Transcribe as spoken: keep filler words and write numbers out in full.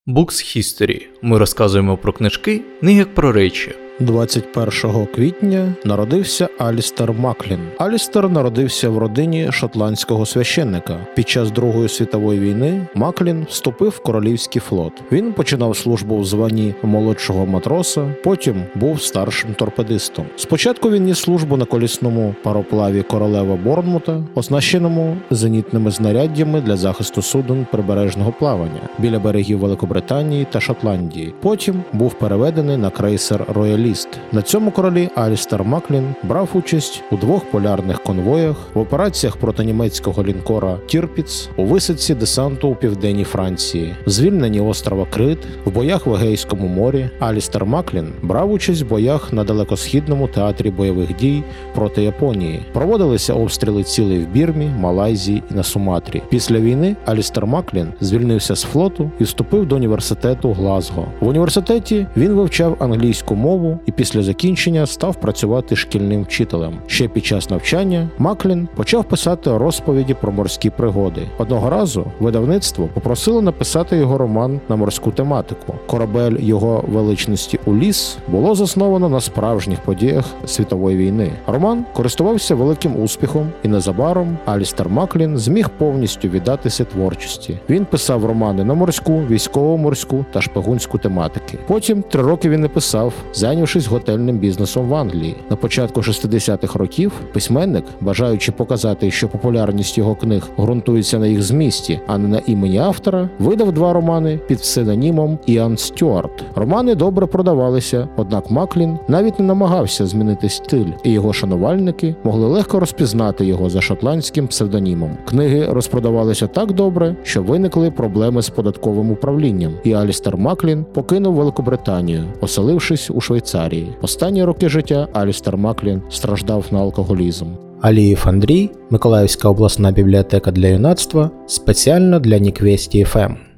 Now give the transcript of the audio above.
Books History. Ми розказуємо про книжки, не як про речі. двадцять першого квітня народився Алістер Маклін. Алістер народився в родині шотландського священника. Під час Другої світової війни Маклін вступив в королівський флот. Він починав службу в званні молодшого матроса, потім був старшим торпедистом. Спочатку він ніс службу на колісному пароплаві королева Борнмута, оснащеному зенітними знаряддями для захисту суден прибережного плавання біля берегів Великобританії та Шотландії. Потім був переведений на крейсер «Рояліст». На цьому кораблі Алістер Маклін брав участь у двох полярних конвоях, в операціях проти німецького лінкора «Тірпіц», у висадці десанту у південній Франції, в звільненні острова Крит, в боях в Егейському морі. Алістер Маклін брав участь в боях на далекосхідному театрі бойових дій проти Японії. Проводилися обстріли цілей в Бірмі, Малайзії і на Суматрі. Після війни Алістер Маклін звільнився з флоту і вступив до університету Глазго. В університеті він вивчав англійську мову і після закінчення став працювати шкільним вчителем. Ще під час навчання Маклін почав писати розповіді про морські пригоди. Одного разу видавництво попросило написати його роман на морську тематику. Корабель його величності Улісс було засновано на справжніх подіях світової війни. Роман користувався великим успіхом, і незабаром Алістер Маклін зміг повністю віддатися творчості. Він писав романи на морську, військово-морську та шпигунську тематики. Потім три роки він не писав, зайнявшись готельним бізнесом в Англії. На початку шістдесятих років письменник, бажаючи показати, що популярність його книг ґрунтується на їх змісті, а не на імені автора, видав два романи під псевдонімом Іан Стюарт. Романи добре продавалися, однак Маклін навіть не намагався змінити стиль, і його шанувальники могли легко розпізнати його за шотландським псевдонімом. Книги розпродавалися так добре, що виникли проблеми з податковим управлінням, і Алістер Маклін покинув Великобританію, оселившись у Швейцарії. Останні роки життя Алістер Маклін страждав на алкоголізм. Алієв Андрій, Миколаївська обласна бібліотека для юнацтва, спеціально для Ніквесті еф ем.